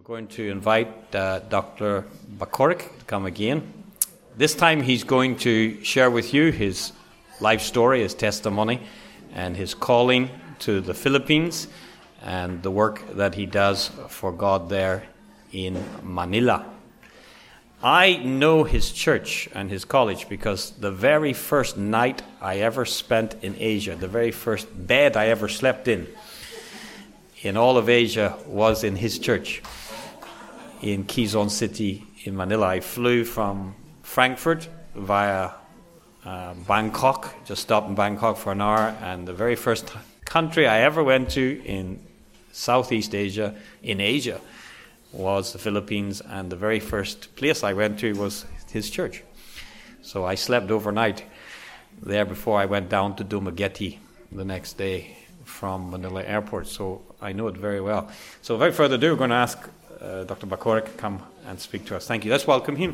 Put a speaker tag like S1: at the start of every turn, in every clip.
S1: going to invite Dr. Bakorik to come again. This time he's going to share with you his life story, his testimony, and his calling to the Philippines and the work that he does for God there in Manila. I know his church and his college because the very first night I ever spent in Asia, the very first bed I ever slept in all of Asia was in his church in Quezon City in Manila. I flew from Frankfurt via Bangkok, just stopped in Bangkok for an hour, and the very first country I ever went to in Southeast Asia, in Asia, was the Philippines, and the very first place I went to was his church. So I slept overnight there before I went down to Dumaguete the next day from Manila Airport, so I know it very well. So without further ado, we're going to ask Dr. Bakorik to come and speak to us. Thank you. Let's welcome him.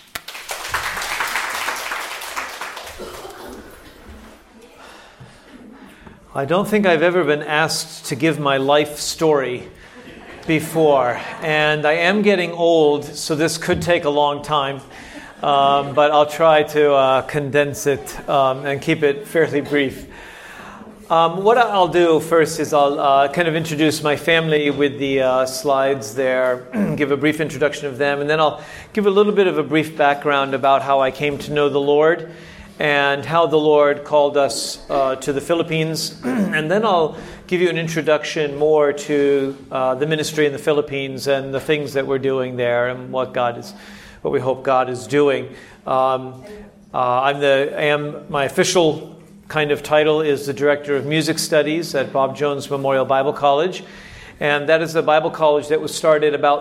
S2: I don't think I've ever been asked to give my life story before, and I am getting old, so this could take a long time, but I'll try to condense it and keep it fairly brief. What I'll do first is I'll kind of introduce my family with the slides there, give a brief introduction of them, and then I'll give a little bit of a brief background about how I came to know the Lord and how the Lord called us to the Philippines. And then I'll give you an introduction more to the ministry in the Philippines and the things that we're doing there and what we hope God is doing. My official kind of title is the Director of Music Studies at Bob Jones Memorial Bible College. And that is a Bible college that was started about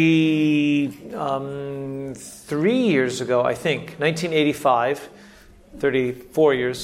S2: 33 years ago, I think, 1985, 34 years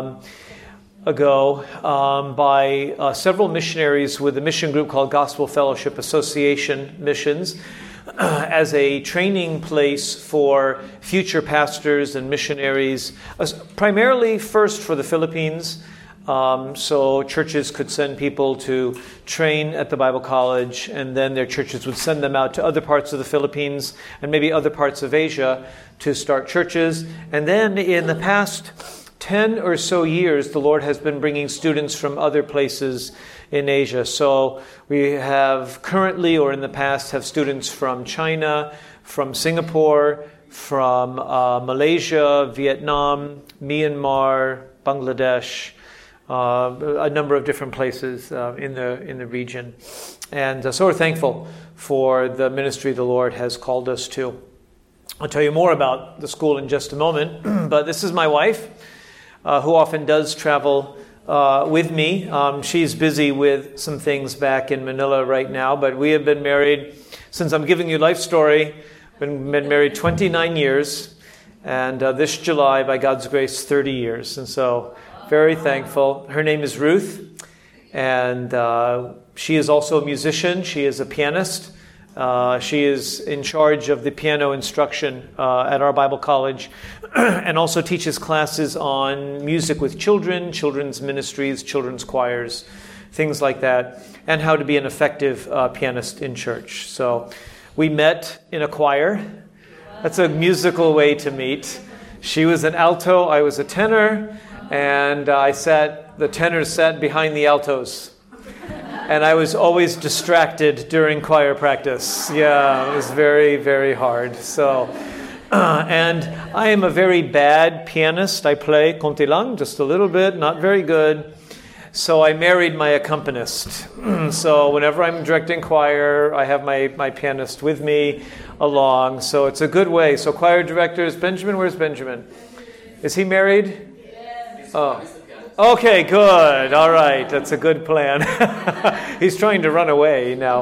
S2: ago, by several missionaries with a mission group called Gospel Fellowship Association Missions, as a training place for future pastors and missionaries, primarily first for the Philippines, so churches could send people to train at the Bible college, and then their churches would send them out to other parts of the Philippines and maybe other parts of Asia to start churches. And then in the past 10 or so years, the Lord has been bringing students from other places in Asia. So we have currently, or in the past, have students from China, from Singapore, from Malaysia, Vietnam, Myanmar, Bangladesh, a number of different places in the region. And so we're thankful for the ministry the Lord has called us to. I'll tell you more about the school in just a moment, but this is my wife, who often does travel with me. She's busy with some things back in Manila right now, but we have been married, since I'm giving you life story, been married 29 years, and this July, by God's grace, 30 years. And so, very thankful. Her name is Ruth, and she is also a musician. She is a pianist. She is in charge of the piano instruction at our Bible college, and also teaches classes on music with children, children's ministries, children's choirs, things like that, and how to be an effective pianist in church. So we met in a choir. That's a musical way to meet. She was an alto, I was a tenor, and the tenors sat behind the altos. And I was always distracted during choir practice. Yeah, it was very, very hard. So, and I am a very bad pianist. I play konti lang, just a little bit, not very good. So I married my accompanist. So whenever I'm directing choir, I have my pianist with me along. So it's a good way. So choir directors, Benjamin, where's Benjamin? Is he married? Yes. Oh. Okay, good. All right. That's a good plan. He's trying to run away now.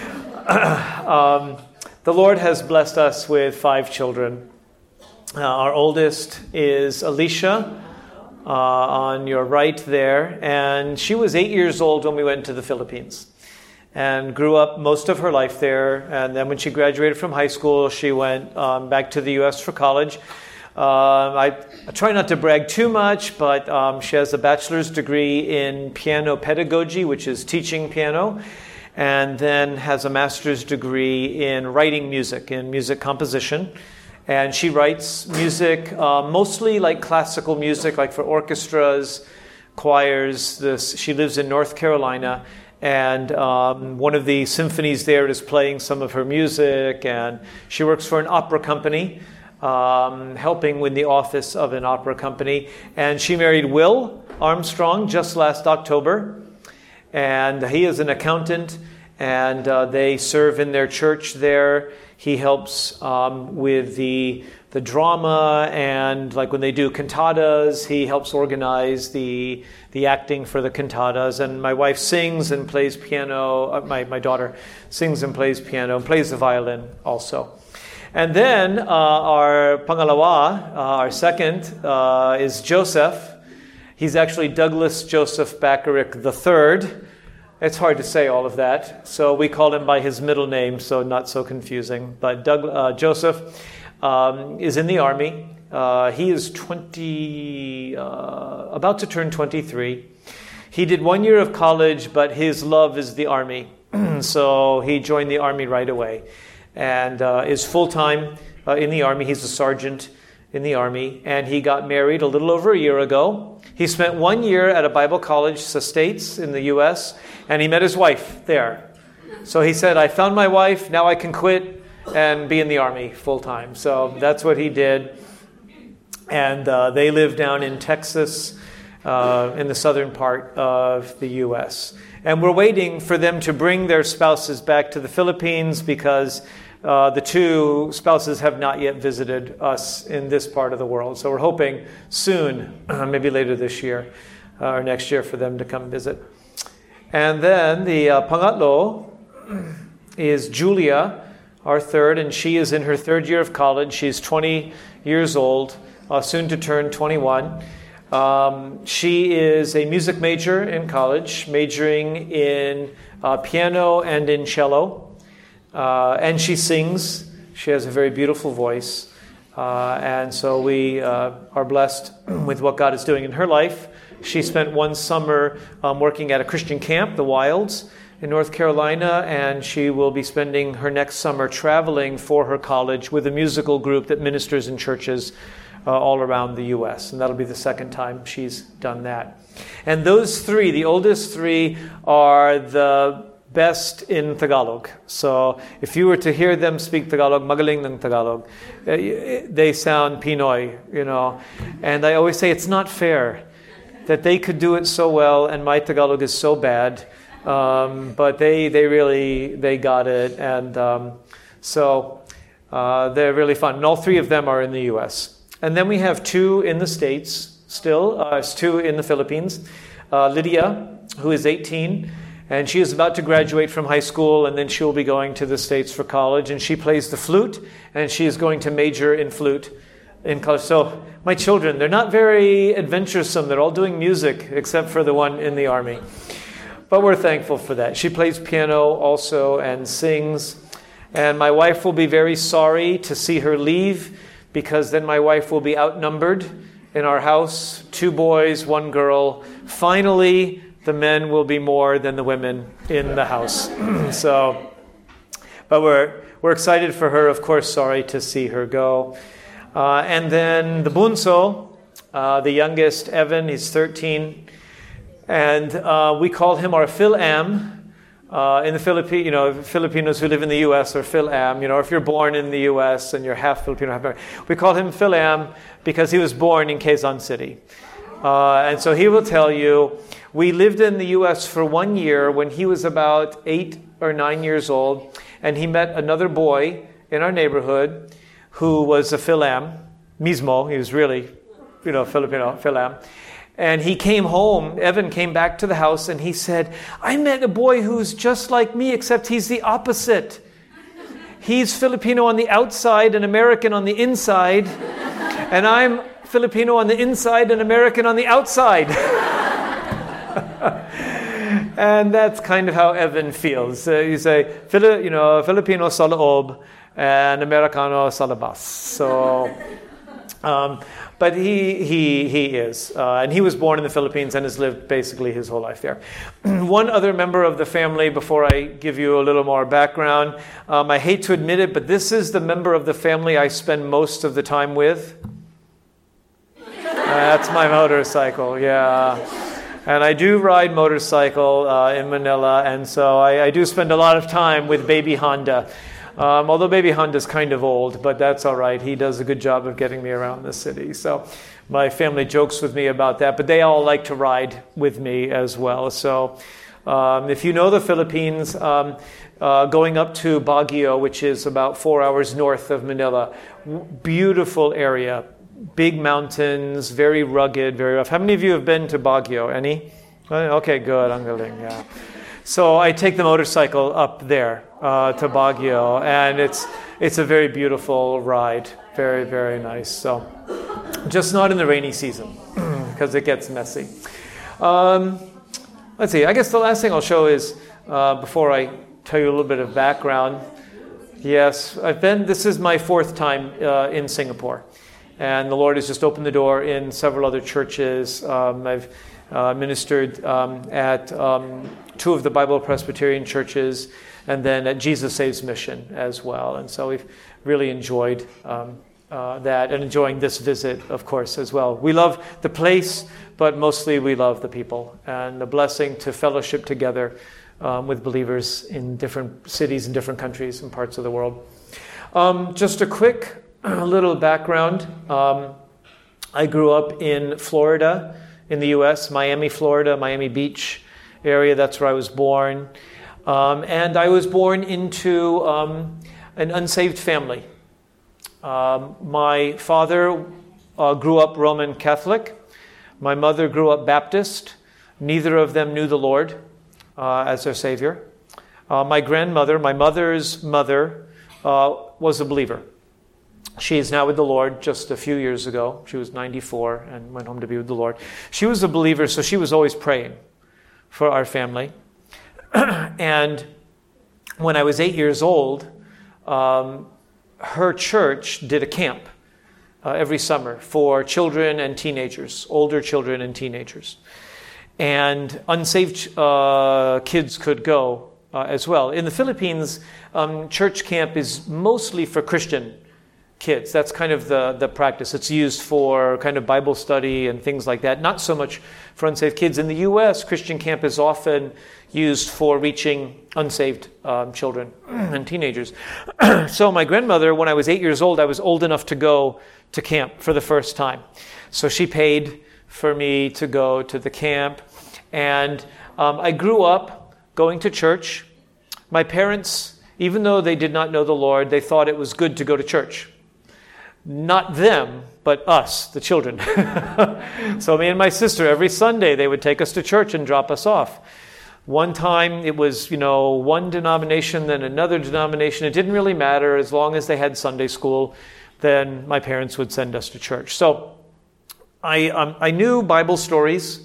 S2: The Lord has blessed us with 5 children. Our oldest is Alicia, on your right there. And she was 8 years old when we went to the Philippines and grew up most of her life there. And then when she graduated from high school, she went back to the U.S. for college. I try not to brag too much, but she has a bachelor's degree in piano pedagogy, which is teaching piano. and then has a master's degree in writing music, in music composition. And she writes music, mostly like classical music, like for orchestras, choirs. She lives in North Carolina, and one of the symphonies there is playing some of her music, and she works for an opera company, helping with the office of an opera company. And she married Will Armstrong just last October, and he is an accountant, and they serve in their church there. He helps with the drama, and like when they do cantatas, he helps organize the acting for the cantatas. And my wife sings and plays piano. My daughter sings and plays piano and plays the violin also. And then our pangalawa, our second, is Joseph. He's actually Douglas Joseph Bacharach III. It's hard to say all of that, so we call him by his middle name, so not so confusing. But Joseph is in the Army. He is about to turn 23. He did 1 year of college, but his love is the Army. So he joined the Army right away and is full-time in the Army. He's a sergeant in the Army, and he got married a little over a year ago. He spent 1 year at a Bible college, States, in the U.S., and he met his wife there. So he said, I found my wife, now I can quit and be in the Army full-time. So that's what he did. And they live down in Texas, in the southern part of the U.S. And we're waiting for them to bring their spouses back to the Philippines because the two spouses have not yet visited us in this part of the world. So we're hoping soon, maybe later this year or next year, for them to come visit. And then the pangatlo is Julia, our third, and she is in her third year of college. She's 20 years old, soon to turn 21. She is a music major in college, majoring in piano and in cello. And she sings. She has a very beautiful voice. And so we are blessed with what God is doing in her life. She spent one summer working at a Christian camp, the Wilds, in North Carolina, and she will be spending her next summer traveling for her college with a musical group that ministers in churches all around the U.S. And that'll be the second time she's done that. And those three, the oldest three, are the best in Tagalog. So if you were to hear them speak Tagalog, magaling ng Tagalog, they sound Pinoy, you know. And I always say it's not fair that they could do it so well and my Tagalog is so bad. But they really got it. And so they're really fun. And all three of them are in the U.S. And then we have two in the States still, two in the Philippines. Lydia, who is 18, and she is about to graduate from high school, and then she will be going to the States for college. And she plays the flute, and she is going to major in flute in college. So my children, they're not very adventuresome. They're all doing music, except for the one in the Army. But we're thankful for that. She plays piano also and sings. And my wife will be very sorry to see her leave, because then my wife will be outnumbered in our house. 2 boys, 1 girl. Finally, the men will be more than the women in the house. But we're excited for her. Of course, sorry to see her go. And then the bunso, the youngest, Evan, he's 13. And we call him our Phil-Am. In the Philippines, Filipinos who live in the U.S. are Phil-Am. If you're born in the U.S. and you're half Filipino, half American, we call him Phil-Am because he was born in Quezon City. And so he will tell you, we lived in the U.S. for 1 year when he was about 8 or 9 years old, and he met another boy in our neighborhood who was a Phil-Am, mismo. He was really, Filipino, Phil-Am. And he came home, Evan came back to the house, and he said, I met a boy who's just like me, except he's the opposite. He's Filipino on the outside and American on the inside, and I'm Filipino on the inside and American on the outside. And that's kind of how Evan feels. You say, Filipino sa loob and Americano sa labas. So But he is. And he was born in the Philippines and has lived basically his whole life there. One other member of the family, before I give you a little more background, I hate to admit it, but this is the member of the family I spend most of the time with. That's my motorcycle, yeah. And I do ride motorcycle in Manila, and so I do spend a lot of time with baby Honda. Although baby Honda's kind of old, but that's all right. He does a good job of getting me around the city. So my family jokes with me about that, but they all like to ride with me as well. So if you know the Philippines, going up to Baguio, which is about 4 hours north of Manila, beautiful area, big mountains, very rugged, very rough. How many of you have been to Baguio? Any? Okay, good. Ang galing, yeah. So I take the motorcycle up there to Baguio, and it's a very beautiful ride. Very, very nice. So just not in the rainy season because it gets messy. Let's see. I guess the last thing I'll show is, before I tell you a little bit of background, yes, this is my 4th time in Singapore. And the Lord has just opened the door in several other churches. I've ministered at 2 of the Bible Presbyterian churches, and then at Jesus Saves Mission as well. And so we've really enjoyed that, and enjoying this visit, of course, as well. We love the place, but mostly we love the people, and the blessing to fellowship together with believers in different cities and different countries and parts of the world. Just a quick little background. I grew up in Florida, in the U.S., Miami, Florida, Miami Beach area. That's where I was born. And I was born into an unsaved family. My father grew up Roman Catholic. My mother grew up Baptist. Neither of them knew the Lord as their Savior. My grandmother, my mother's mother, was a believer. She is now with the Lord. Just a few years ago, she was 94 and went home to be with the Lord. She was a believer, so she was always praying for our family. And when I was 8 years old, her church did a camp every summer for children and teenagers, older children and teenagers. And unsaved kids could go as well. In the Philippines, church camp is mostly for Christian kids. That's kind of the practice. It's used for kind of Bible study and things like that. Not so much for unsaved kids. In the U.S., Christian camp is often used for reaching unsaved children and teenagers. So my grandmother, when I was 8 years old, I was old enough to go to camp for the first time. So she paid for me to go to the camp. And I grew up going to church. My parents, even though they did not know the Lord, they thought it was good to go to church. Not them, but us, the children. So me and my sister, every Sunday, they would take us to church and drop us off. One time it was, one denomination, then another denomination. It didn't really matter. As long as they had Sunday school, then my parents would send us to church. So I knew Bible stories,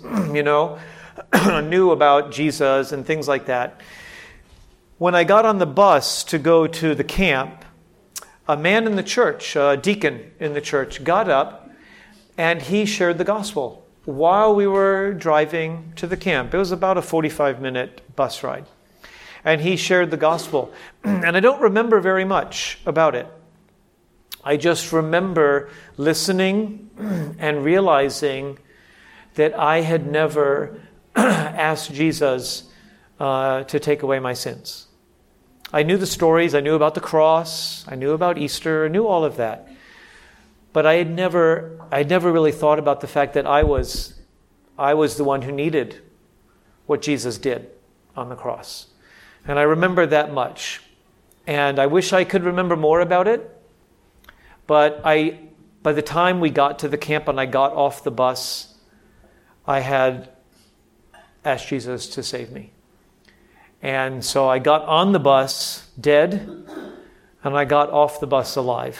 S2: knew about Jesus and things like that. When I got on the bus to go to the camp, a man in the church, a deacon in the church, got up and he shared the gospel while we were driving to the camp. It was about a 45-minute bus ride. And he shared the gospel. And I don't remember very much about it. I just remember listening and realizing that I had never asked Jesus to take away my sins. I knew the stories, I knew about the cross, I knew about Easter, I knew all of that. But I'd never really thought about the fact that I was the one who needed what Jesus did on the cross. And I remember that much. And I wish I could remember more about it. But by the time we got to the camp and I got off the bus, I had asked Jesus to save me. And so I got on the bus dead, and I got off the bus alive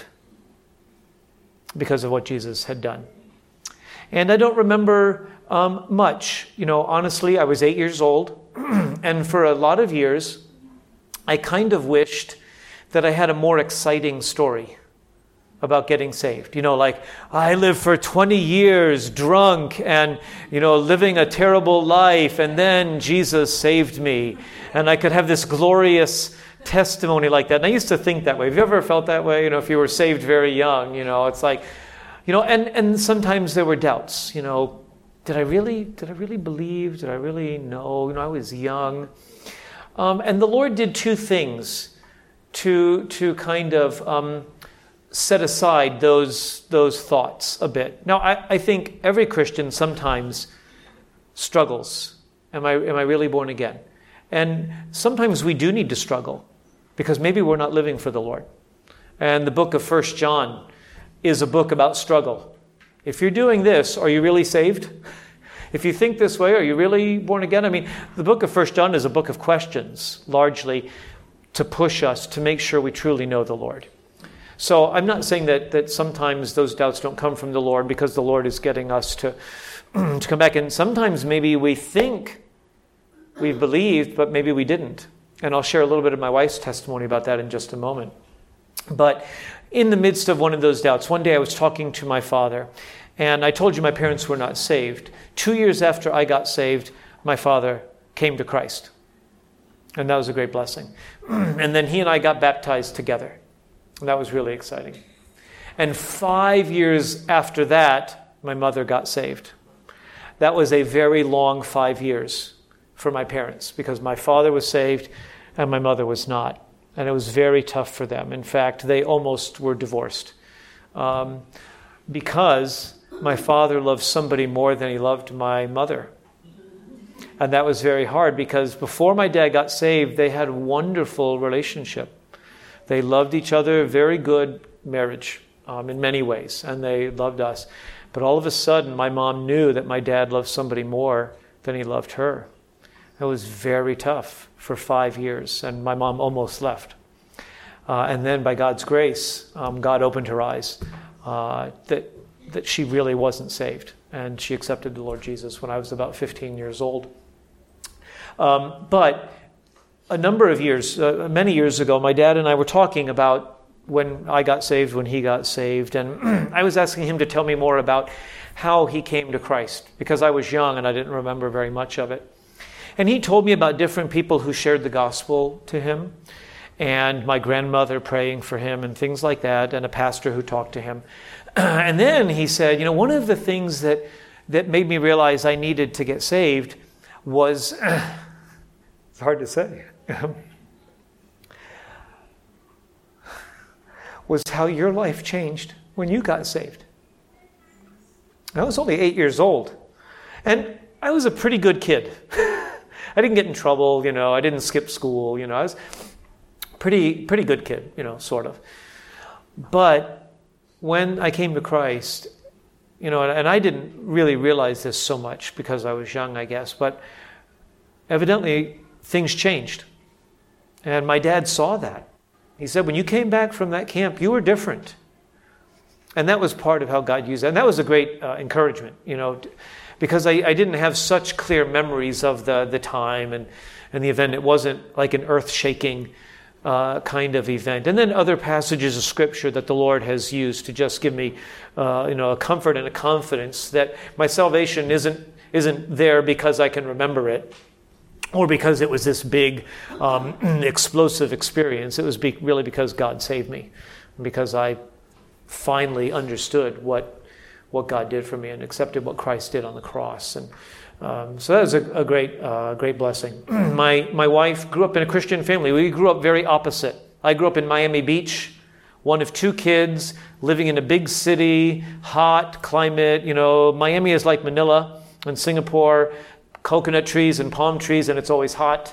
S2: because of what Jesus had done. And I don't remember much. Honestly, I was 8 years old, and for a lot of years, I kind of wished that I had a more exciting story about getting saved. Like, I lived for 20 years drunk and, living a terrible life, and then Jesus saved me. And I could have this glorious testimony like that. And I used to think that way. Have you ever felt that way? If you were saved very young, it's like, and sometimes there were doubts. Did I really believe? Did I really know? I was young. And the Lord did two things to kind of set aside those thoughts a bit. Now, I think every Christian sometimes struggles. Am I really born again? And sometimes we do need to struggle because maybe we're not living for the Lord. And the book of 1 John is a book about struggle. If you're doing this, are you really saved? If you think this way, are you really born again? I mean, the book of 1 John is a book of questions, largely to push us to make sure we truly know the Lord. So I'm not saying that sometimes those doubts don't come from the Lord because the Lord is getting us to come back. And sometimes maybe we think we've believed, but maybe we didn't. And I'll share a little bit of my wife's testimony about that in just a moment. But in the midst of one of those doubts, one day I was talking to my father, and I told you my parents were not saved. 2 years after I got saved, my father came to Christ. And that was a great blessing. And then he and I got baptized together. And that was really exciting. And 5 years after that, my mother got saved. That was a very long 5 years for my parents because my father was saved and my mother was not. And it was very tough for them. In fact, they almost were divorced because my father loved somebody more than he loved my mother. And that was very hard because before my dad got saved, they had a wonderful relationship. They loved each other, very good marriage in many ways, and they loved us. But all of a sudden, my mom knew that my dad loved somebody more than he loved her. It was very tough for 5 years, and my mom almost left. And then by God's grace, God opened her eyes that she really wasn't saved. And she accepted the Lord Jesus when I was about 15 years old. But a number of years, many years ago, my dad and I were talking about when I got saved, when he got saved. And I was asking him to tell me more about how he came to Christ because I was young and I didn't remember very much of it. And he told me about different people who shared the gospel to him and my grandmother praying for him and things like that, and a pastor who talked to him. And then he said, one of the things that made me realize I needed to get saved was, it's hard to say, was how your life changed when you got saved. I was only 8 years old, and I was a pretty good kid. I didn't get in trouble, I didn't skip school, I was pretty good kid, sort of. But when I came to Christ, and I didn't really realize this so much because I was young, I guess, but evidently things changed. And my dad saw that. He said, when you came back from that camp, you were different. And that was part of how God used that. And that was a great encouragement, because I didn't have such clear memories of the time and the event. It wasn't like an earth-shaking kind of event. And then other passages of Scripture that the Lord has used to just give me, a comfort and a confidence that my salvation isn't there because I can remember it, or because it was this big, explosive experience. It was really because God saved me, because I finally understood what God did for me and accepted what Christ did on the cross. And so that was a great blessing. My wife grew up in a Christian family. We grew up very opposite. I grew up in Miami Beach, one of two kids, living in a big city, hot climate. Miami is like Manila and Singapore, coconut trees and palm trees, and it's always hot,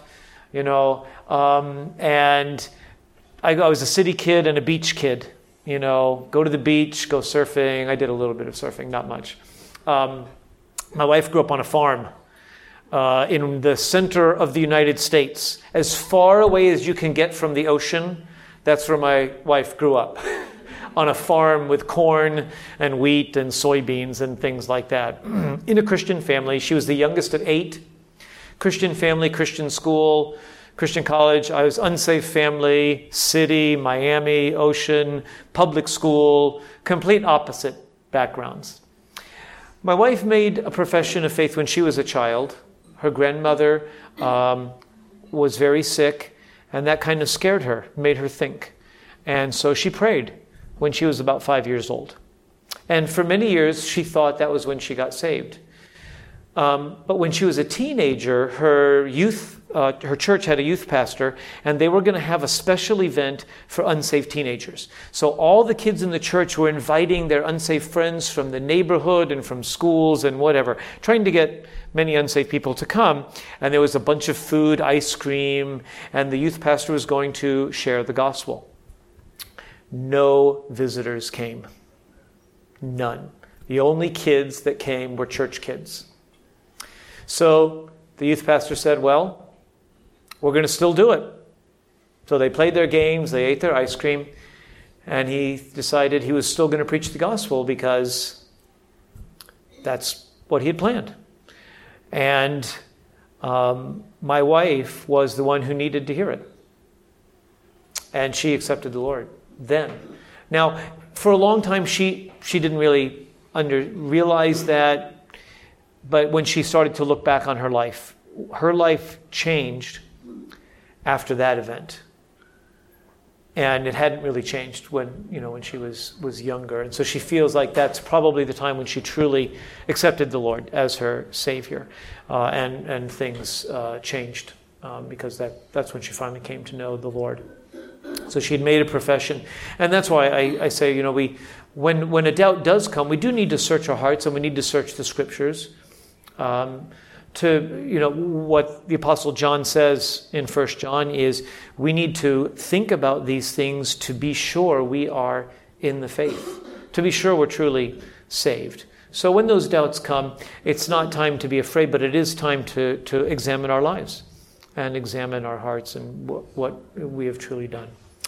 S2: and I was a city kid and a beach kid, go to the beach, go surfing. I did a little bit of surfing, not much. My wife grew up on a farm in the center of the United States. As far away as you can get from the ocean, that's where my wife grew up, on a farm with corn and wheat and soybeans and things like that. In a Christian family. She was the youngest of 8. Christian family, Christian school, Christian college. I was unsafe family, city, Miami, ocean, public school, complete opposite backgrounds. My wife made a profession of faith when she was a child. Her grandmother was very sick, and that kind of scared her, made her think. And so she prayed when she was about 5 years old. And for many years, she thought that was when she got saved. But when she was a teenager, her church had a youth pastor, and they were going to have a special event for unsafe teenagers. So all the kids in the church were inviting their unsafe friends from the neighborhood and from schools and whatever, trying to get many unsafe people to come. And there was a bunch of food, ice cream, and the youth pastor was going to share the gospel. No visitors came. None. The only kids that came were church kids. So the youth pastor said, well, we're going to still do it. So they played their games, they ate their ice cream, and he decided he was still going to preach the gospel because that's what he had planned. And my wife was the one who needed to hear it. And she accepted the Lord then. Now, for a long time, she didn't really realize that. But when she started to look back on her life changed after that event. And it hadn't really changed when she was younger. And so she feels like that's probably the time when she truly accepted the Lord as her Savior. And things changed because that's when she finally came to know the Lord. So she had made a profession. And that's why I say, when a doubt does come, we do need to search our hearts and we need to search the Scriptures. What the Apostle John says in 1 John is we need to think about these things to be sure we are in the faith, to be sure we're truly saved. So when those doubts come, it's not time to be afraid, but it is time to examine our lives and examine our hearts and what we have truly done.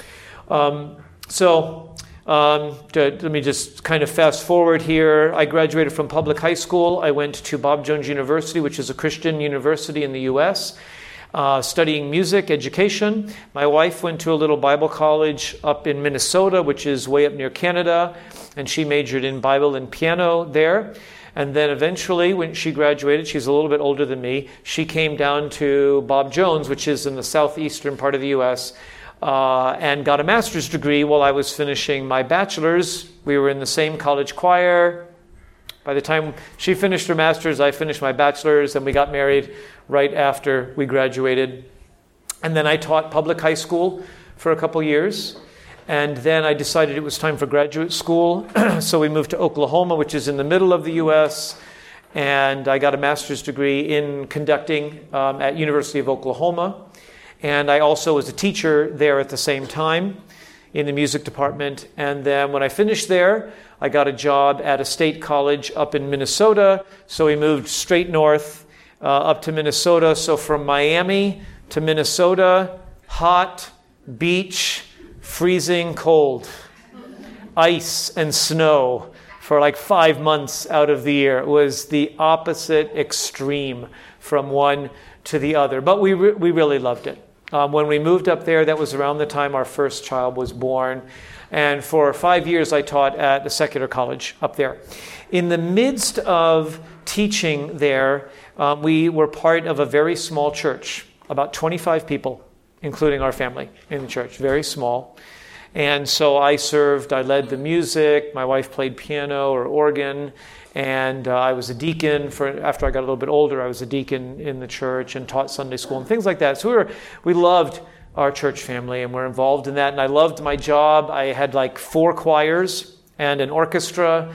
S2: Let me just kind of fast forward here. I graduated from public high school. I went to Bob Jones University, which is a Christian university in the U.S., studying music education. My wife went to a little Bible college up in Minnesota, which is way up near Canada, and she majored in Bible and piano there. And then eventually, when she graduated, she's a little bit older than me, she came down to Bob Jones, which is in the southeastern part of the U.S., and got a master's degree while I was finishing my bachelor's. We were in the same college choir. By the time she finished her master's, I finished my bachelor's, and we got married right after we graduated. And then I taught public high school for a couple years. And then I decided it was time for graduate school. So we moved to Oklahoma, which is in the middle of the U.S., and I got a master's degree in conducting at University of Oklahoma. And I also was a teacher there at the same time in the music department. And then when I finished there, I got a job at a state college up in Minnesota. So we moved straight north up to Minnesota. So from Miami to Minnesota, hot, beach, freezing cold, ice and snow for like 5 months out of the year. It was the opposite extreme from one to the other. But we really loved it. When we moved up there, that was around the time our first child was born. And for 5 years, I taught at a secular college up there. In the midst of teaching there, we were part of a very small church, about 25 people, including our family in the church, very small. And so I led the music, my wife played piano or organ, and I was a deacon after I got a little bit older. I was a deacon in the church and taught Sunday school and things like that. So we loved our church family and we're involved in that. And I loved my job. I had like 4 choirs and an orchestra,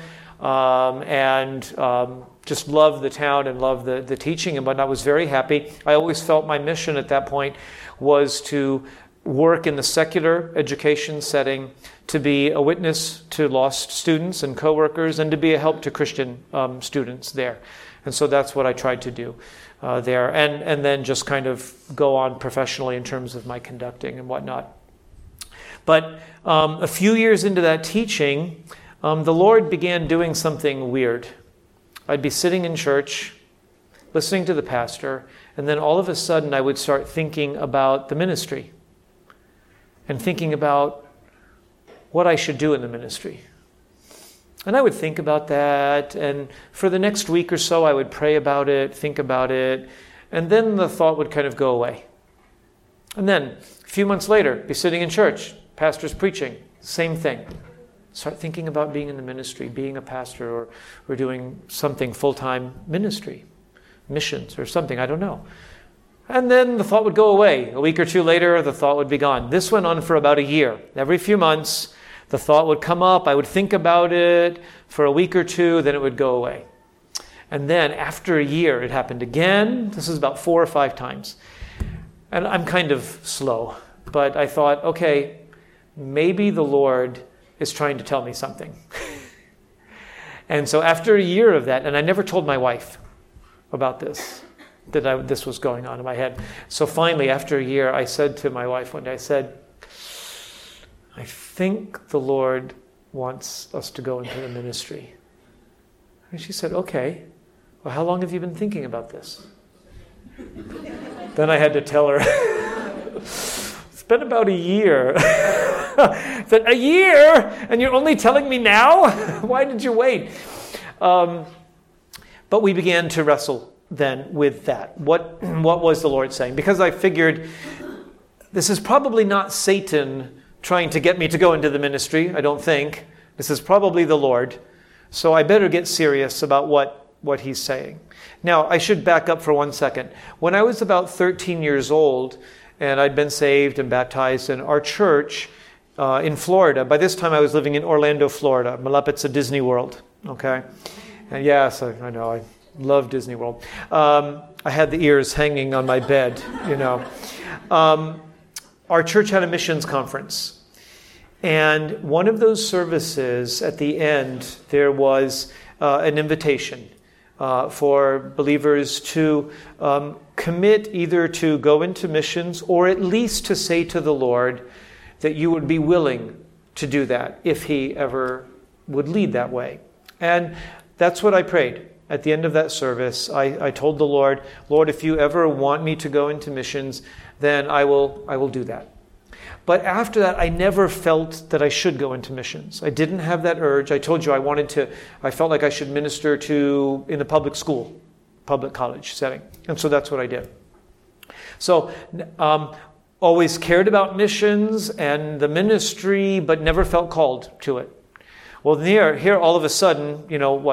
S2: and just loved the town and loved the teaching and whatnot. I was very happy. I always felt my mission at that point was to work in the secular education setting, to be a witness to lost students and coworkers, and to be a help to Christian students there. And so that's what I tried to do there, and then just kind of go on professionally in terms of my conducting and whatnot. But a few years into that teaching, the Lord began doing something weird. I'd be sitting in church, listening to the pastor, and then all of a sudden I would start thinking about the ministry and thinking about what I should do in the ministry. And I would think about that, and for the next week or so I would pray about it, think about it, and then the thought would kind of go away. And then a few months later, be sitting in church, pastor's preaching, same thing. Start thinking about being in the ministry, being a pastor, or doing something full-time ministry, missions or something, I don't know. And then the thought would go away. A week or two later, the thought would be gone. This went on for about a year. Every few months, the thought would come up. I would think about it for a week or two, then it would go away. And then after a year, it happened again. This is about 4 or 5 times. And I'm kind of slow, but I thought, okay, maybe the Lord is trying to tell me something. And so after a year of that, and I never told my wife about this, this was going on in my head. So finally, after a year, I said to my wife one day, I said, I think the Lord wants us to go into the ministry. And she said, okay, well, how long have you been thinking about this? Then I had to tell her, it's been about a year. I said, a year? And you're only telling me now? Why did you wait? But we began to wrestle then with that. What was the Lord saying? Because I figured this is probably not Satan trying to get me to go into the ministry, I don't think. This is probably the Lord. So I better get serious about what he's saying. Now, I should back up for 1 second. When I was about 13 years old, and I'd been saved and baptized in our church in Florida. By this time, I was living in Orlando, Florida. Malapitsa Disney World, okay? And yes, I know, I love Disney World. I had the ears hanging on my bed, you know. Our church had a missions conference. And one of those services, at the end, there was an invitation for believers to commit either to go into missions or at least to say to the Lord that you would be willing to do that if he ever would lead that way. And that's what I prayed. At the end of that service, I told the Lord, Lord, if you ever want me to go into missions, then I will do that. But after that, I never felt that I should go into missions. I didn't have that urge. I told you I felt like I should minister in the public school, public college setting. And so that's what I did. So, always cared about missions and the ministry, but never felt called to it. Well, here all of a sudden,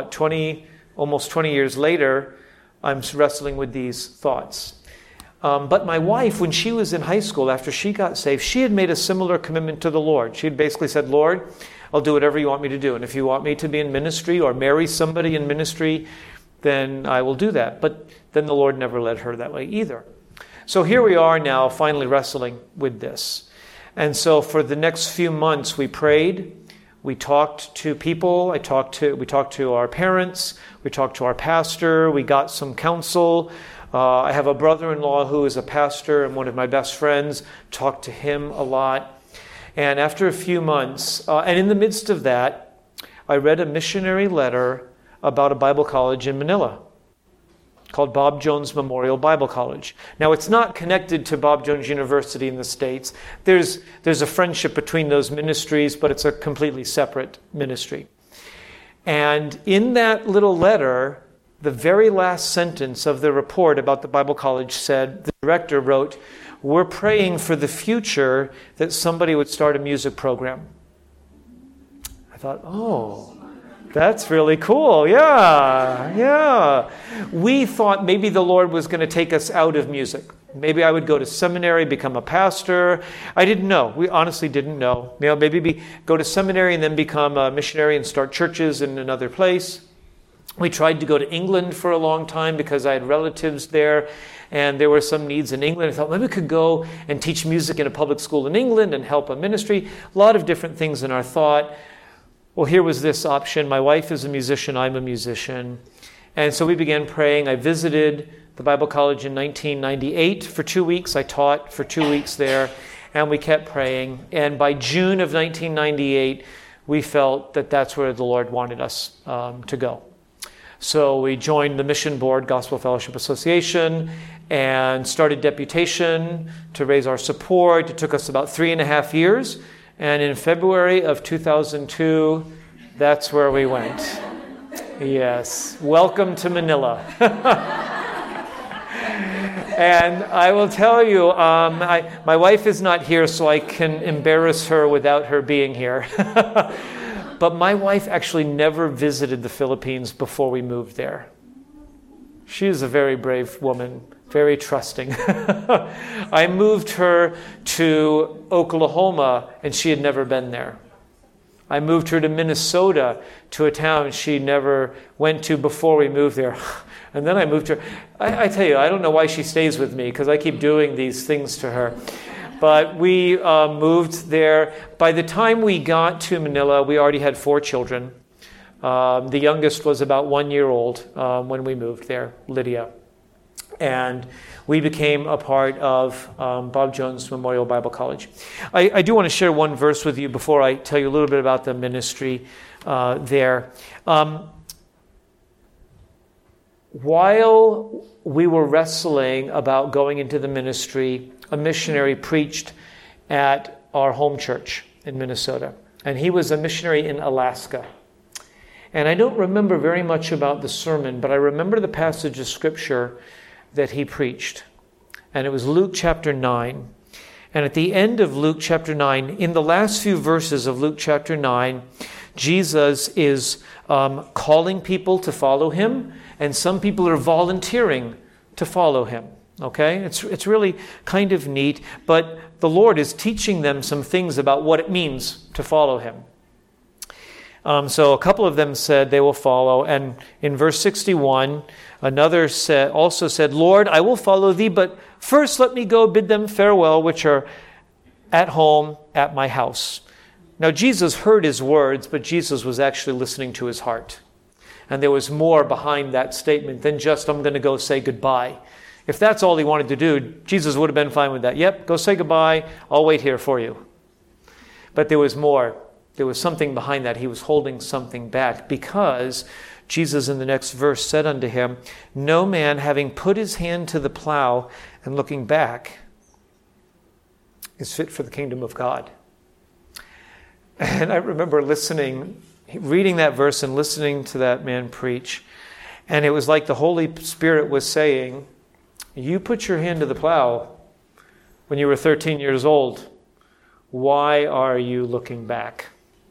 S2: almost 20 years later, I'm wrestling with these thoughts. But my wife, when she was in high school, after she got saved, she had made a similar commitment to the Lord. She had basically said, Lord, I'll do whatever you want me to do. And if you want me to be in ministry or marry somebody in ministry, then I will do that. But then the Lord never led her that way either. So here we are now, finally wrestling with this. And so for the next few months, we prayed. We talked to people. We talked to our parents. We talked to our pastor. We got some counsel. I have a brother-in-law who is a pastor and one of my best friends. Talked to him a lot. And after a few months, and in the midst of that, I read a missionary letter about a Bible college in Manila called Bob Jones Memorial Bible College. Now, it's not connected to Bob Jones University in the States. There's a friendship between those ministries, but it's a completely separate ministry. And in that little letter, the very last sentence of the report about the Bible college said, the director wrote, "We're praying for the future that somebody would start a music program." I thought, oh, that's really cool. Yeah. We thought maybe the Lord was going to take us out of music. Maybe I would go to seminary, become a pastor. I didn't know. We honestly didn't know. Maybe go to seminary and then become a missionary and start churches in another place. We tried to go to England for a long time because I had relatives there, and there were some needs in England. I thought maybe we could go and teach music in a public school in England and help a ministry. A lot of different things in our thought. Well, here was this option. My wife is a musician. I'm a musician. And so we began praying. I visited the Bible college in 1998 for 2 weeks. I taught for 2 weeks there, and we kept praying. And by June of 1998, we felt that that's where the Lord wanted us to go. So we joined the mission board, Gospel Fellowship Association, and started deputation to raise our support. It took us about 3.5 years. And in February of 2002, that's where we went. Yes. Welcome to Manila. And I will tell you, my wife is not here, so I can embarrass her without her being here. But my wife actually never visited the Philippines before we moved there. She is a very brave woman, very trusting. I moved her to Oklahoma, and she had never been there. I moved her to Minnesota, to a town she never went to before we moved there. And then I moved her. I tell you, I don't know why she stays with me, because I keep doing these things to her. But we moved there. By the time we got to Manila, we already had 4 children. The youngest was about 1 year old when we moved there, Lydia. And we became a part of Bob Jones Memorial Bible College. I do want to share one verse with you before I tell you a little bit about the ministry there. While we were wrestling about going into the ministry, a missionary preached at our home church in Minnesota. And he was a missionary in Alaska. And I don't remember very much about the sermon, but I remember the passage of Scripture that he preached. And it was Luke chapter 9. And at the end of Luke chapter 9, in the last few verses of Luke chapter 9, Jesus is calling people to follow him, and some people are volunteering to follow him. Okay? It's really kind of neat, but the Lord is teaching them some things about what it means to follow him. So a couple of them said they will follow, and in verse 61, another also said, Lord, I will follow thee, but first let me go bid them farewell, which are at home at my house. Now Jesus heard his words, but Jesus was actually listening to his heart. And there was more behind that statement than just, I'm going to go say goodbye. If that's all he wanted to do, Jesus would have been fine with that. Yep, go say goodbye. I'll wait here for you. But there was more. There was something behind that. He was holding something back, because Jesus in the next verse said unto him, no man having put his hand to the plow and looking back is fit for the kingdom of God. And I remember reading that verse and listening to that man preach. And it was like the Holy Spirit was saying, you put your hand to the plow when you were 13 years old. Why are you looking back?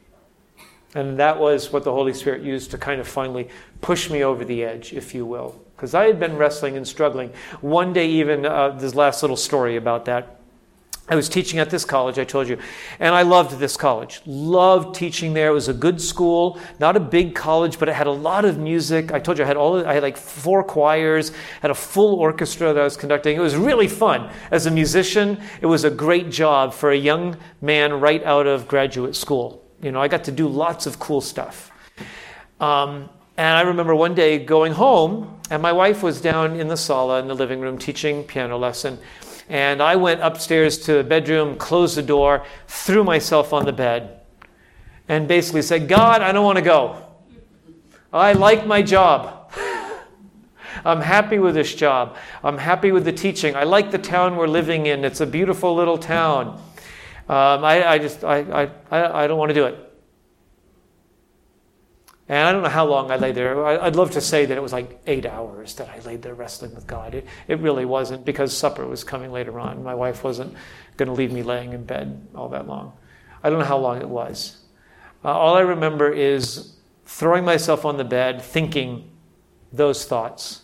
S2: And that was what the Holy Spirit used to kind of finally push me over the edge, if you will. Because I had been wrestling and struggling. One day even, this last little story about that. I was teaching at this college, I told you, and I loved this college. Loved teaching there. It was a good school, not a big college, but it had a lot of music. I told you I had like 4 choirs, had a full orchestra that I was conducting. It was really fun. As a musician, it was a great job for a young man right out of graduate school. You know, I got to do lots of cool stuff. And I remember one day going home, and my wife was down in the sala in the living room teaching piano lesson. And I went upstairs to the bedroom, closed the door, threw myself on the bed, and basically said, God, I don't want to go. I like my job. I'm happy with this job. I'm happy with the teaching. I like the town we're living in. It's a beautiful little town. I don't want to do it. And I don't know how long I lay there. I'd love to say that it was like 8 hours that I laid there wrestling with God. It really wasn't, because supper was coming later on. My wife wasn't going to leave me laying in bed all that long. I don't know how long it was. All I remember is throwing myself on the bed, thinking those thoughts.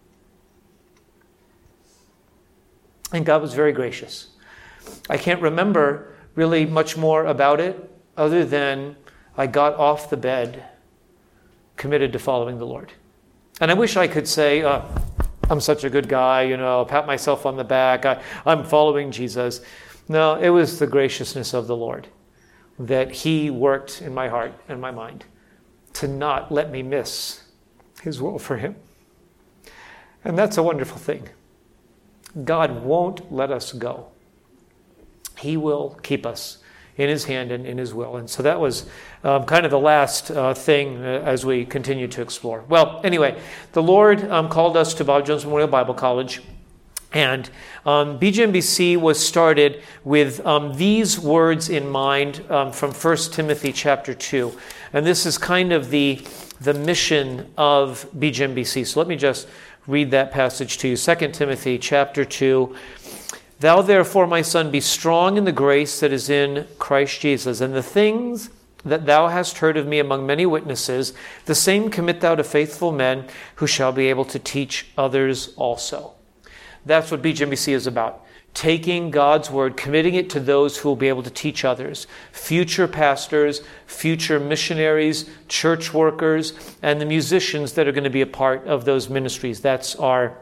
S2: And God was very gracious. I can't remember really much more about it other than I got off the bed committed to following the Lord. And I wish I could say, I'm such a good guy, pat myself on the back, I'm following Jesus. No, it was the graciousness of the Lord that he worked in my heart and my mind to not let me miss his will for him. And that's a wonderful thing. God won't let us go. He will keep us. in His hand and in His will. And so that was kind of the last thing as we continue to explore. Well, anyway, the Lord called us to Bob Jones Memorial Bible College. And BJMBC was started with these words in mind from 1 Timothy chapter 2. And this is kind of the mission of BJMBC. So let me just read that passage to you. 2 Timothy chapter 2. Thou therefore, my son, be strong in the grace that is in Christ Jesus, and the things that thou hast heard of me among many witnesses, the same commit thou to faithful men who shall be able to teach others also. That's what BJMBC is about. Taking God's word, committing it to those who will be able to teach others. Future pastors, future missionaries, church workers, and the musicians that are going to be a part of those ministries. That's our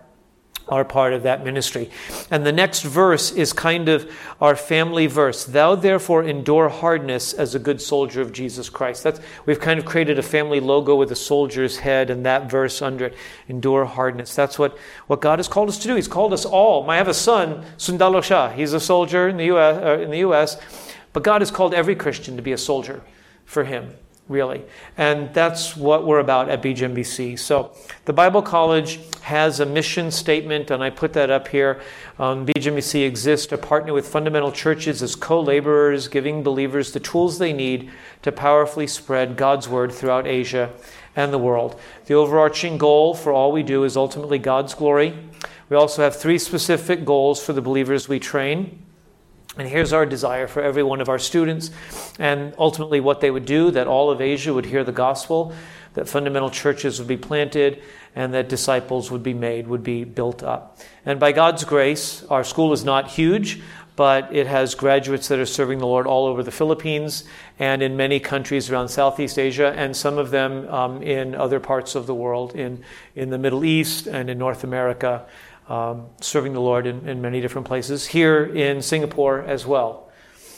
S2: part of that ministry. And the next verse is kind of our family verse. Thou therefore endure hardness as a good soldier of Jesus Christ. We've kind of created a family logo with a soldier's head and that verse under it. Endure hardness. That's what God has called us to do. He's called us all. I have a son, Sundalo Shah. He's a soldier in the U.S., but God has called every Christian to be a soldier for Him. Really. And that's what we're about at BJMBC. So the Bible College has a mission statement, and I put that up here. BJMBC exists to partner with fundamental churches as co-laborers, giving believers the tools they need to powerfully spread God's word throughout Asia and the world. The overarching goal for all we do is ultimately God's glory. We also have 3 specific goals for the believers we train. And here's our desire for every one of our students, and ultimately what they would do, that all of Asia would hear the gospel, that fundamental churches would be planted, and that disciples would be made, would be built up. And by God's grace, our school is not huge, but it has graduates that are serving the Lord all over the Philippines and in many countries around Southeast Asia, and some of them in other parts of the world, in the Middle East and in North America. Serving the Lord in many different places, here in Singapore as well.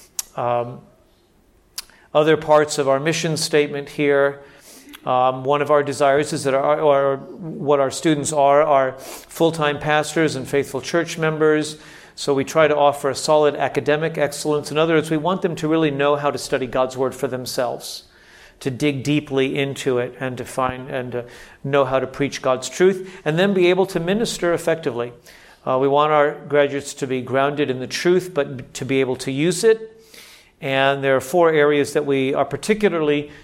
S2: Other parts of our mission statement here, one of our desires is that what our students are full-time pastors and faithful church members. So we try to offer a solid academic excellence. In other words, we want them to really know how to study God's word for themselves, to dig deeply into it and to find and to know how to preach God's truth, and then be able to minister effectively. We want our graduates to be grounded in the truth, but to be able to use it. And there are 4 areas that we are particularly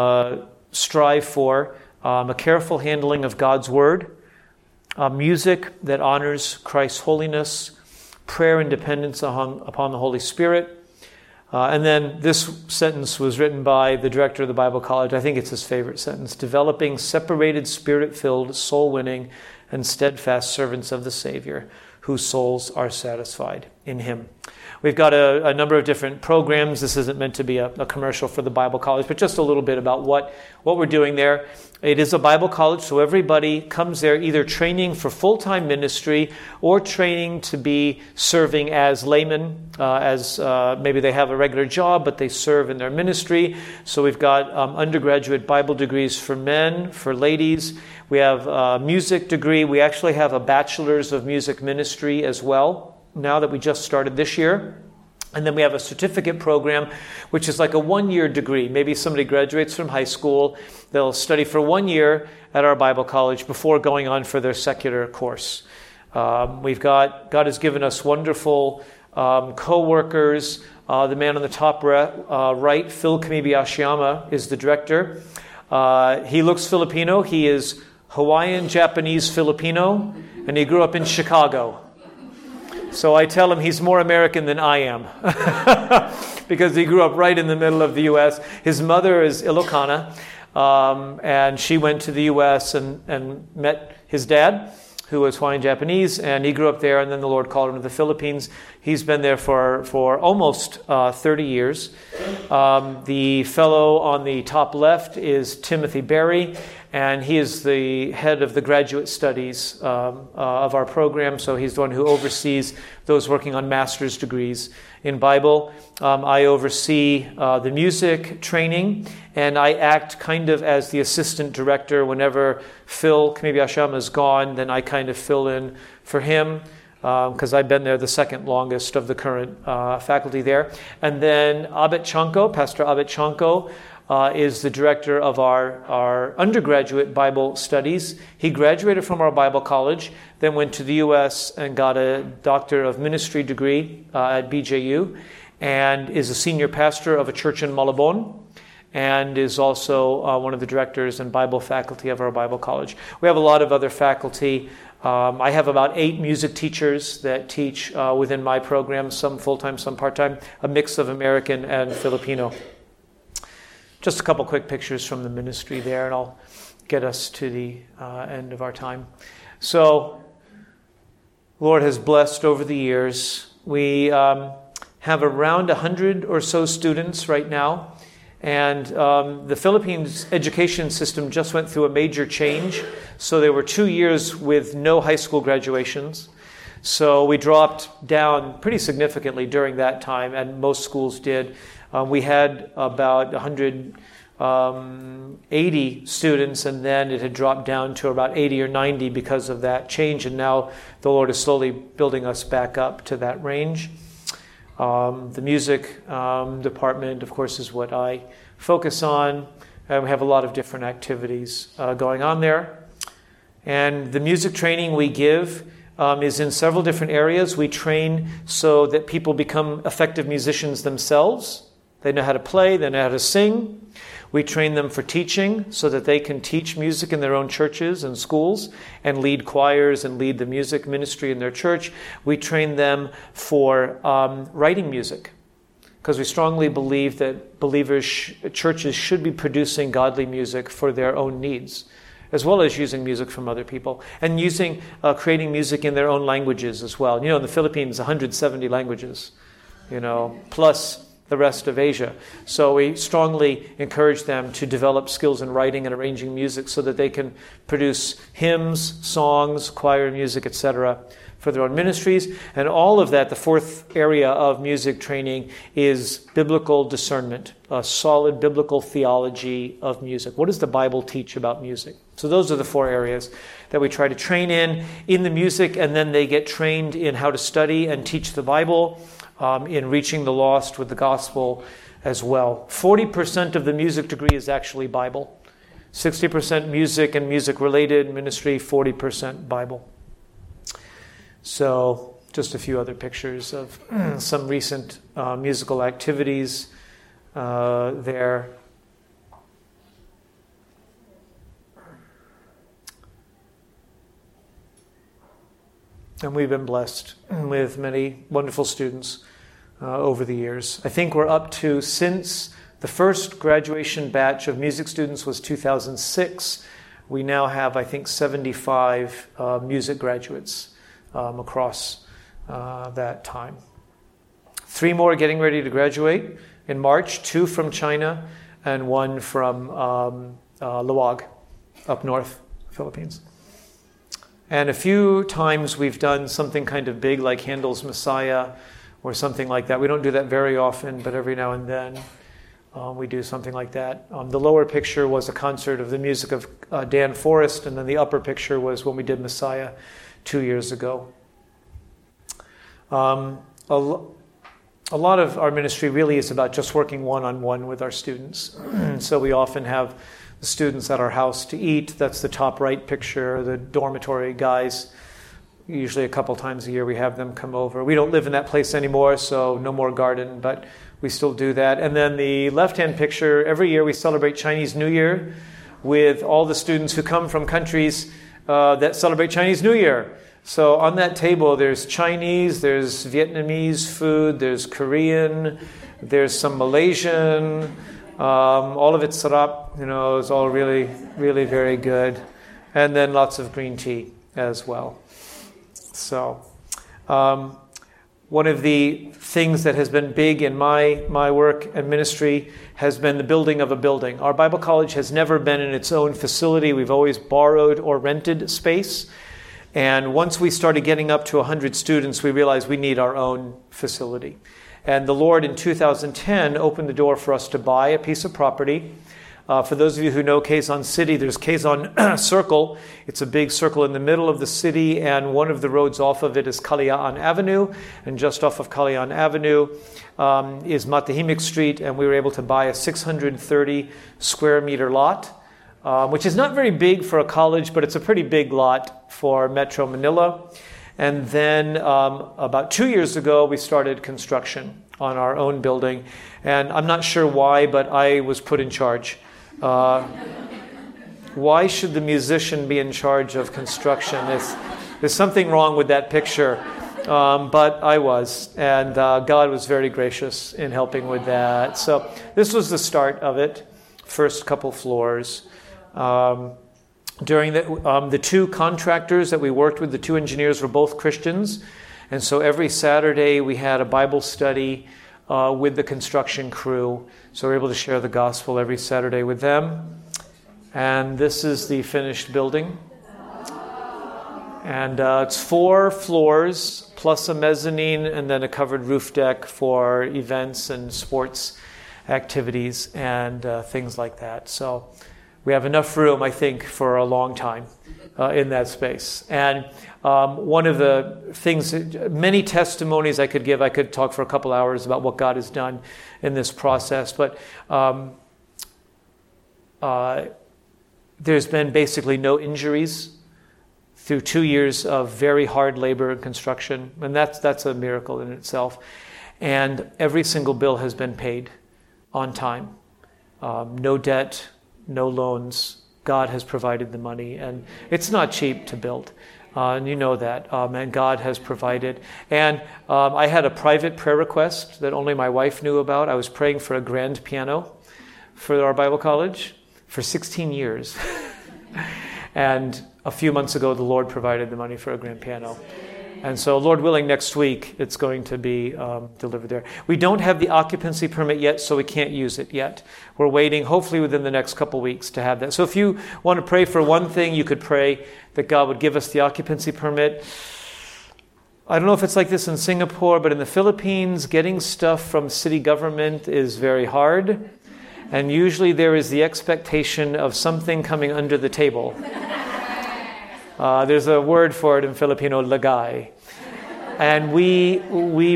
S2: strive for. A careful handling of God's word, music that honors Christ's holiness, prayer and dependence upon the Holy Spirit. And then this sentence was written by the director of the Bible College. I think it's his favorite sentence. Developing separated, spirit-filled, soul-winning, and steadfast servants of the Savior, whose souls are satisfied in Him. We've got a number of different programs. This isn't meant to be a commercial for the Bible College, but just a little bit about what we're doing there. It is a Bible college, so everybody comes there either training for full-time ministry or training to be serving as laymen, as maybe they have a regular job, but they serve in their ministry. So we've got undergraduate Bible degrees for men, for ladies. We have a music degree. We actually have a bachelor's of music ministry as well, now that we just started this year. And then we have a certificate program, which is like a 1-year degree. Maybe somebody graduates from high school. They'll study for 1 year at our Bible college before going on for their secular course. God has given us wonderful co-workers. The man on the top right, Phil Kamibiashiyama, is the director. He looks Filipino. He is Hawaiian, Japanese, Filipino, and he grew up in Chicago. So I tell him he's more American than I am because he grew up right in the middle of the U.S. His mother is Ilocana, and she went to the U.S. and met his dad, who was Hawaiian Japanese, and he grew up there, and then the Lord called him to the Philippines. He's been there for almost 30 years. The fellow on the top left is Timothy Berry, and he is the head of the graduate studies of our program, so he's the one who oversees those working on master's degrees in Bible. I oversee the music training, and I act kind of as the assistant director. Whenever Phil Kamibiashiyama is gone, then I kind of fill in for him. because I've been there the second longest of the current faculty there. And then Abed Chanko, Pastor Abed Chanko, is the director of our undergraduate Bible studies. He graduated from our Bible college, then went to the U.S. and got a Doctor of Ministry degree at BJU, and is a senior pastor of a church in Malabon, and is also one of the directors and Bible faculty of our Bible college. We have a lot of other faculty. I have about 8 music teachers that teach within my program, some full-time, some part-time, a mix of American and Filipino. Just a couple quick pictures from the ministry there, and I'll get us to the end of our time. So, Lord has blessed over the years. We have around 100 or so students right now, and the Philippines education system just went through a major change. So there were 2 years with no high school graduations. So we dropped down pretty significantly during that time, and most schools did. We had about 180 students, and then it had dropped down to about 80 or 90 because of that change, and now the Lord is slowly building us back up to that range. The music department, of course, is what I focus on, and we have a lot of different activities going on there. And the music training we give is in several different areas. We train so that people become effective musicians themselves. They know how to play, they know how to sing. We train them for teaching so that they can teach music in their own churches and schools and lead choirs and lead the music ministry in their church. We train them for writing music because we strongly believe that churches should be producing godly music for their own needs, as well as using music from other people and creating music in their own languages as well. In the Philippines, 170 languages, plus the rest of Asia. So we strongly encourage them to develop skills in writing and arranging music so that they can produce hymns, songs, choir music, etc. for their own ministries. And all of that, the fourth area of music training, is biblical discernment, a solid biblical theology of music. What does the Bible teach about music? So those are the 4 areas that we try to train in the music, and then they get trained in how to study and teach the Bible, in reaching the lost with the gospel as well. 40% of the music degree is actually Bible. 60% music and music-related ministry, 40% Bible. So just a few other pictures of some recent musical activities there. And we've been blessed with many wonderful students over the years. I think we're up to, since the first graduation batch of music students was 2006, we now have, I think, 75 music graduates across that time. 3 more getting ready to graduate in March, 2 from China and 1 from Luwag, up north, Philippines. And a few times we've done something kind of big like Handel's Messiah or something like that. We don't do that very often, but every now and then we do something like that. The lower picture was a concert of the music of Dan Forrest, and then the upper picture was when we did Messiah 2 years ago. A lot of our ministry really is about just working one-on-one with our students. So we often have the students at our house to eat. That's the top right picture, the dormitory guys. Usually a couple times a year we have them come over. We don't live in that place anymore, so no more garden, but we still do that. And then the left-hand picture, every year we celebrate Chinese New Year with all the students who come from countries that celebrate Chinese New Year. So on that table there's Chinese, there's Vietnamese food, there's Korean, there's some Malaysian, all of it's sarap, it's all really, really very good. And then lots of green tea as well. So, one of the things that has been big in my work and ministry has been the building of a building. Our Bible college has never been in its own facility. We've always borrowed or rented space. And once we started getting up to 100 students, we realized we need our own facility. And the Lord in 2010 opened the door for us to buy a piece of property For those of you who know Quezon City, there's Quezon Circle. It's a big circle in the middle of the city, and one of the roads off of it is Kalayaan Avenue. And just off of Kalayaan Avenue is Matahimik Street, and we were able to buy a 630 square meter lot, which is not very big for a college, but it's a pretty big lot for Metro Manila. And then about 2 years ago, we started construction on our own building. And I'm not sure why, but I was put in charge. Why should the musician be in charge of construction? There's something wrong with that picture. But I was. And God was very gracious in helping with that. So this was the start of it. First couple floors. During the two contractors that we worked with, the two engineers were both Christians. And so every Saturday we had a Bible study with the construction crew. So we're able to share the gospel every Saturday with them. And this is the finished building. And it's 4 floors plus a mezzanine and then a covered roof deck for events and sports activities and things like that. So we have enough room, I think, for a long time in that space. And one of the things, many testimonies I could give, I could talk for a couple hours about what God has done in this process, but there's been basically no injuries through 2 years of very hard labor and construction, and that's a miracle in itself. And every single bill has been paid on time. No debt, no loans. God has provided the money, and it's not cheap to build. And you know that. And God has provided. And I had a private prayer request that only my wife knew about. I was praying for a grand piano for our Bible college for 16 years. And a few months ago, the Lord provided the money for a grand piano. And so, Lord willing, next week it's going to be delivered there. We don't have the occupancy permit yet, so we can't use it yet. We're waiting, hopefully within the next couple weeks, to have that. So if you want to pray for one thing, you could pray that God would give us the occupancy permit. I don't know if it's like this in Singapore, but in the Philippines, getting stuff from city government is very hard. And usually there is the expectation of something coming under the table. There's a word for it in Filipino, lagay. And we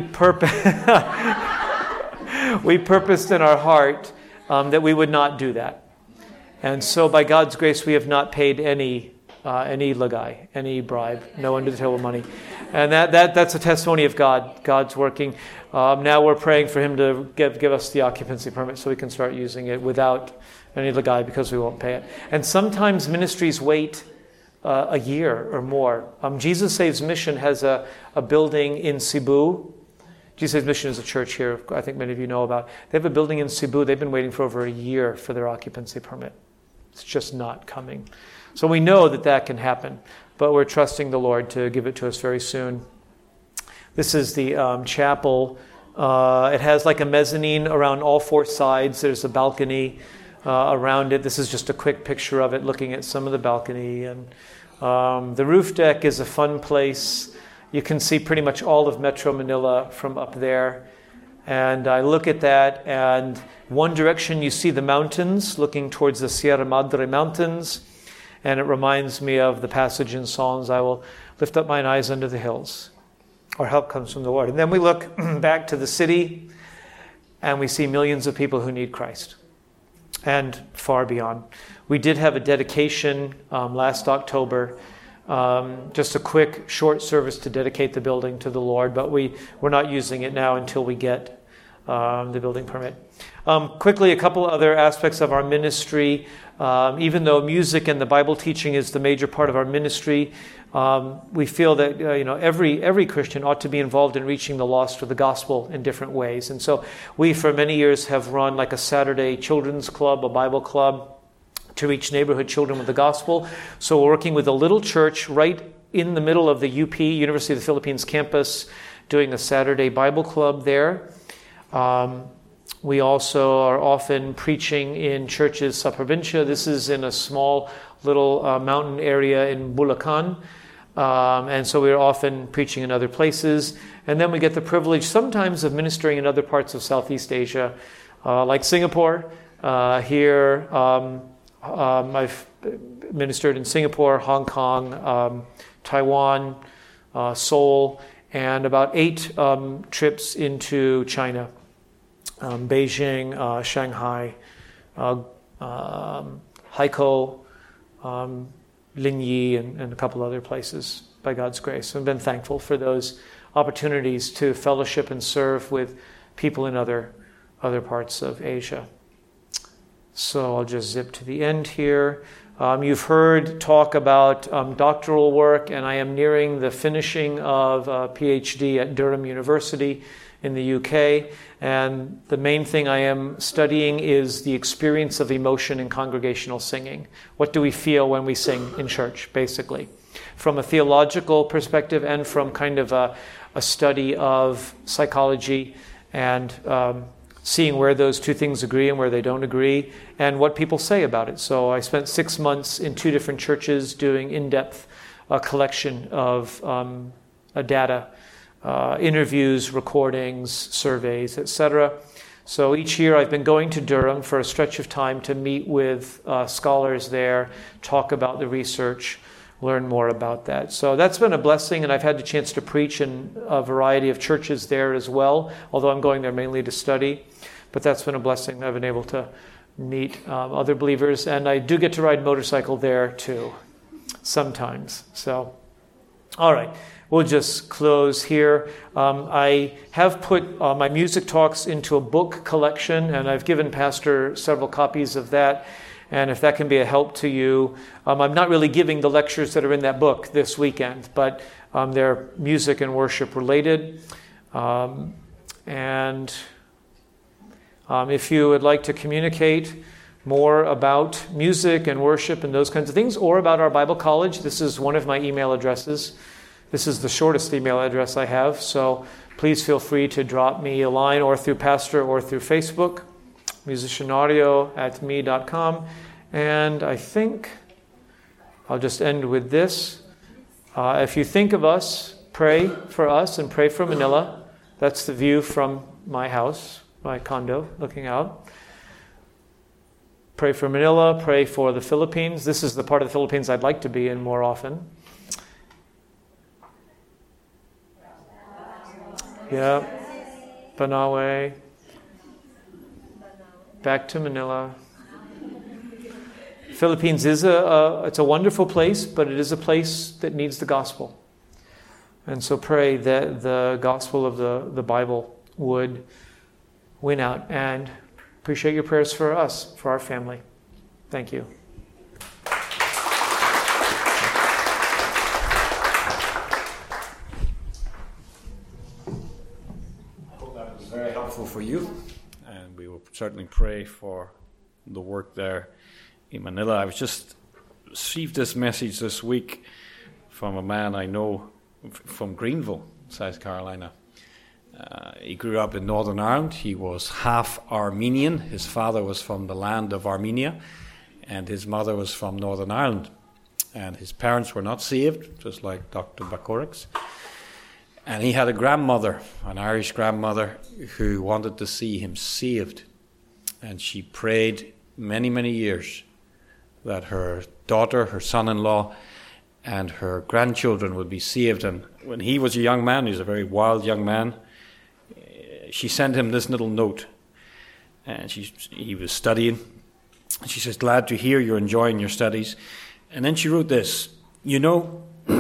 S2: purposed in our heart that we would not do that. And so by God's grace, we have not paid any lagay, any bribe, no under-the-table money. And that's a testimony of God. God's working. Now we're praying for Him to give us the occupancy permit so we can start using it without any lagay because we won't pay it. And sometimes ministries wait a year or more. Jesus Saves Mission has a building in Cebu. Jesus Saves Mission is a church here, I think many of you know about. They have a building in Cebu. They've been waiting for over a year for their occupancy permit. It's just not coming. So we know that can happen, but we're trusting the Lord to give it to us very soon. This is the chapel. It has like a mezzanine around all 4 sides. There's a balcony around it. This is just a quick picture of it, looking at some of the balcony. And the roof deck is a fun place. You can see pretty much all of Metro Manila from up there. And I look at that, and one direction you see the mountains, looking towards the Sierra Madre Mountains. And it reminds me of the passage in Psalms, I will lift up mine eyes unto the hills. Our help comes from the Lord. And then we look back to the city, and we see millions of people who need Christ. And far beyond. We did have a dedication last October, just a quick, short service to dedicate the building to the Lord, but we're not using it now until we get the building permit. Quickly, a couple other aspects of our ministry. Even though music and the Bible teaching is the major part of our ministry, we feel that every Christian ought to be involved in reaching the lost with the gospel in different ways. And so we, for many years, have run like a Saturday children's club, a Bible club, to reach neighborhood children with the gospel. So we're working with a little church right in the middle of the UP, University of the Philippines campus, doing a Saturday Bible club there. We also are often preaching in churches sa provincia. This is in a small little mountain area in Bulacan. And so we're often preaching in other places. And then we get the privilege sometimes of ministering in other parts of Southeast Asia, like Singapore, here. I've ministered in Singapore, Hong Kong, Taiwan, Seoul, and about 8 trips into China, Beijing, Shanghai, Haikou, Linyi, and a couple other places by God's grace. I've been thankful for those opportunities to fellowship and serve with people in other parts of Asia. So I'll just zip to the end here. You've heard talk about doctoral work, and I am nearing the finishing of a PhD at Durham University in the UK. And the main thing I am studying is the experience of emotion in congregational singing. What do we feel when we sing in church, basically? From a theological perspective and from kind of a study of psychology and seeing where those two things agree and where they don't agree, and what people say about it. So I spent 6 months in 2 different churches doing in-depth collection of data, interviews, recordings, surveys, etc. So each year I've been going to Durham for a stretch of time to meet with scholars there, talk about the research, learn more about that. So that's been a blessing, and I've had the chance to preach in a variety of churches there as well, although I'm going there mainly to study. But that's been a blessing. I've been able to meet other believers, and I do get to ride motorcycle there too, sometimes. So, all right, we'll just close here. I have put my music talks into a book collection, and I've given Pastor several copies of that. And if that can be a help to you, I'm not really giving the lectures that are in that book this weekend, but they're music and worship related. If you would like to communicate more about music and worship and those kinds of things, or about our Bible College, this is one of my email addresses. This is the shortest email address I have, so please feel free to drop me a line or through Pastor or through Facebook, musicianaudio@me.com. And I think I'll just end with this. If you think of us, pray for us and pray for Manila. That's the view from my house, my condo, looking out. Pray for Manila, pray for the Philippines. This is the part of the Philippines I'd like to be in more often. Yeah, Banawe. Back to Manila. Philippines is it's a wonderful place, but it is a place that needs the gospel. And so pray that the gospel of the Bible would win out. And appreciate your prayers for us, for our family. Thank you.
S1: I hope that was very helpful for you. And we will certainly pray for the work there in Manila. I've just received this message this week from a man I know from Greenville, South Carolina. He grew up in Northern Ireland. He was half Armenian. His father was from the land of Armenia, and his mother was from Northern Ireland. And his parents were not saved, just like Dr. Bakoric's. And he had a grandmother, an Irish grandmother, who wanted to see him saved. And she prayed many, many years that her daughter, her son-in-law, and her grandchildren would be saved. And when he was a young man, he was a very wild young man, she sent him this little note. And he was studying. And she says, "Glad to hear you're enjoying your studies." And then she wrote this, "You know,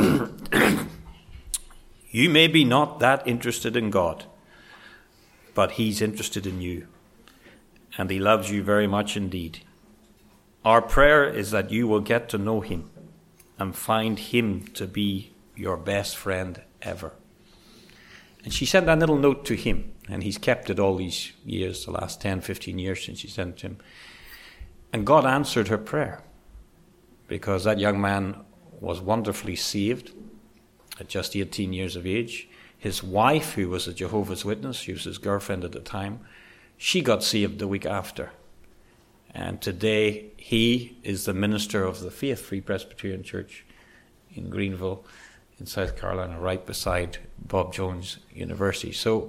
S1: you may be not that interested in God, but He's interested in you. And He loves you very much indeed. Our prayer is that you will get to know Him and find Him to be your best friend ever." And she sent that little note to him, and he's kept it all these years, the last 10, 15 years since she sent it to him. And God answered her prayer, because that young man was wonderfully saved at just 18 years of age. His wife, who was a Jehovah's Witness, she was his girlfriend at the time, she got saved the week after. And today he is the minister of the Faith Free Presbyterian Church in Greenville, in South Carolina, right beside Bob Jones University. So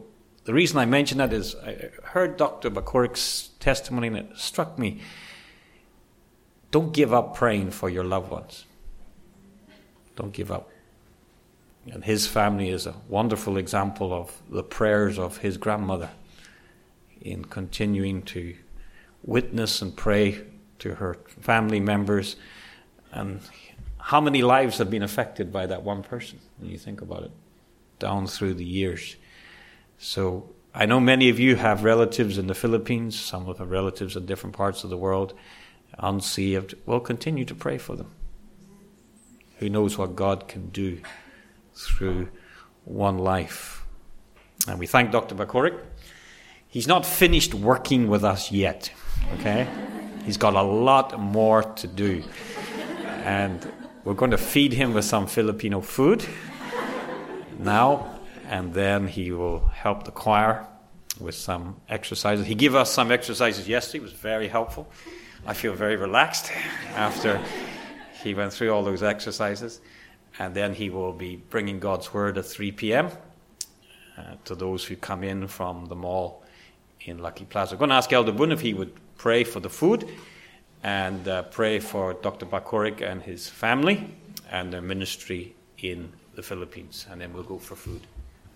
S1: the reason I mention that is I heard Dr. Bakoric's testimony and it struck me. Don't give up praying for your loved ones. Don't give up. And his family is a wonderful example of the prayers of his grandmother in continuing to witness and pray to her family members. And how many lives have been affected by that one person, when you think about it, down through the years. So I know many of you have relatives in the Philippines, some of the relatives in different parts of the world, unsaved. Well, continue to pray for them. Who knows what God can do through one life. And we thank Dr. Bakoric. He's not finished working with us yet, okay? He's got a lot more to do. And we're going to feed him with some Filipino food now, and then he will help the choir with some exercises. He gave us some exercises yesterday. It was very helpful. I feel very relaxed after he went through all those exercises. And then he will be bringing God's Word at 3 p.m. To those who come in from the mall in Lucky Plaza. I'm going to ask Elder Boone if he would pray for the food and pray for Dr. Bakoric and his family and their ministry in the Philippines. And then we'll go for food.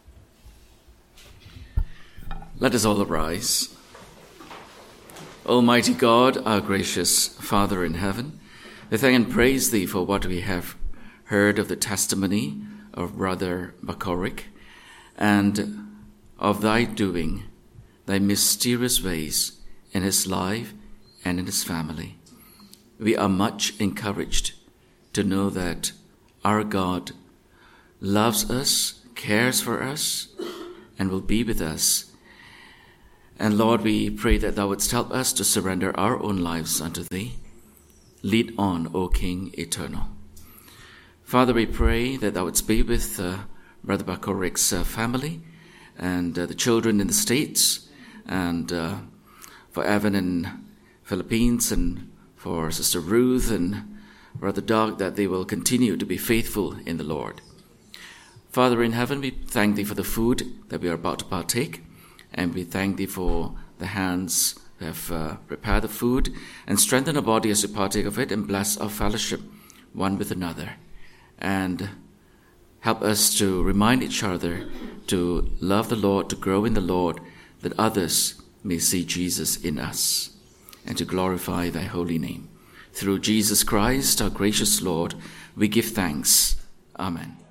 S3: Let us all arise. Almighty God, our gracious Father in heaven, we thank and praise Thee for what we have heard of the testimony of Brother Bakoric and of Thy doing, Thy mysterious ways in his life and in his family. We are much encouraged to know that our God loves us, cares for us, and will be with us. And Lord, we pray that Thou wouldst help us to surrender our own lives unto Thee. Lead on, O King eternal. Father, we pray that Thou wouldst be with Brother Bakoric's family and the children in the States, and for Evan in Philippines, and for Sister Ruth and Brother Doug, that they will continue to be faithful in the Lord. Father in heaven, we thank Thee for the food that we are about to partake, and we thank Thee for the hands who have prepared the food, and strengthen our body as we partake of it, and bless our fellowship one with another. And help us to remind each other to love the Lord, to grow in the Lord, that others may see Jesus in us, and to glorify Thy holy name. Through Jesus Christ, our gracious Lord, we give thanks. Amen.